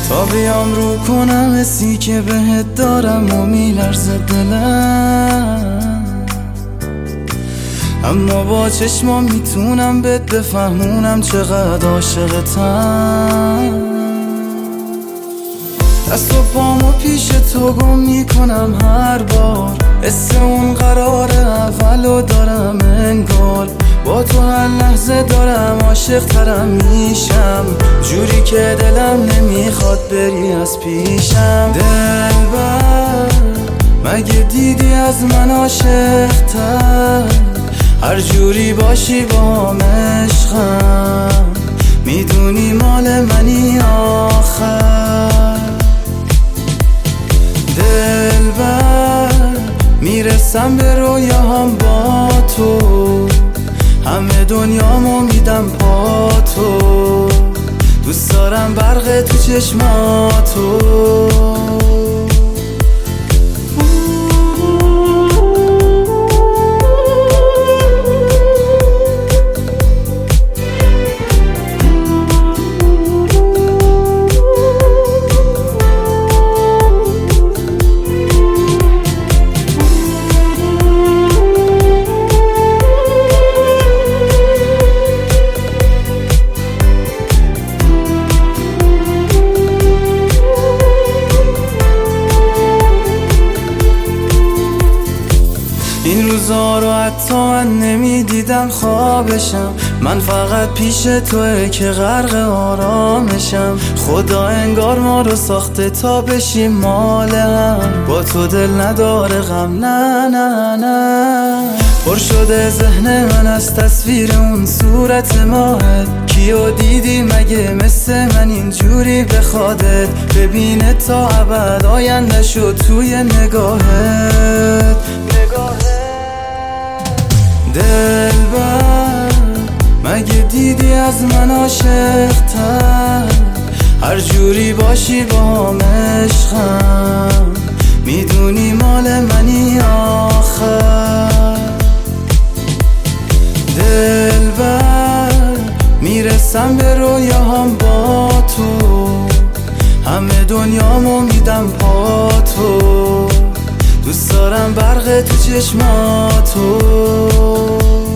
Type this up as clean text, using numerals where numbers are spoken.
تا بیام رو کنم حسی که بهت دارم و میلرزه دلم، اما با چشمام میتونم بهت بفهمونم چقدر عاشقتم. دست و پامو پیش تو گم میکنم هر بار، حس اون قرار اولو دارم انگار، با تو هر لحظه دارم عاشق ترم میشم، جوری که دلم نمیخواد بری از پیشم. دلبر مگه دیدی از من عاشق تر، هر جوری باشی با عشقم، میدونی مال منی آخر. دلبر میرسم به رویاهام با تو، همه دنیامو میدم با تو، دوست دارم برق تو چشماتو. این روزا رو حتی من نمیدیدم خوابشم، من فقط پیش توئه که غرق آرامشم. خدا انگار ما رو ساخته تا بشیم مال هم، با تو دل نداره غم، نه نه نه. پر شده ذهن من از تصویر اون صورت ماهت، کیو دیدی مگه مثل من اینجوری بخوادت، ببینه تا ابد آینده شد توی نگاهت. دلبر مگه دیدی از من عاشق تر، هر جوری باشی با عشقم، میدونی مال منی آخر. دلبر میرسم به رویاهام با تو، همه دنیامو میدم با تو، دوست دارم برق تو چشماتو.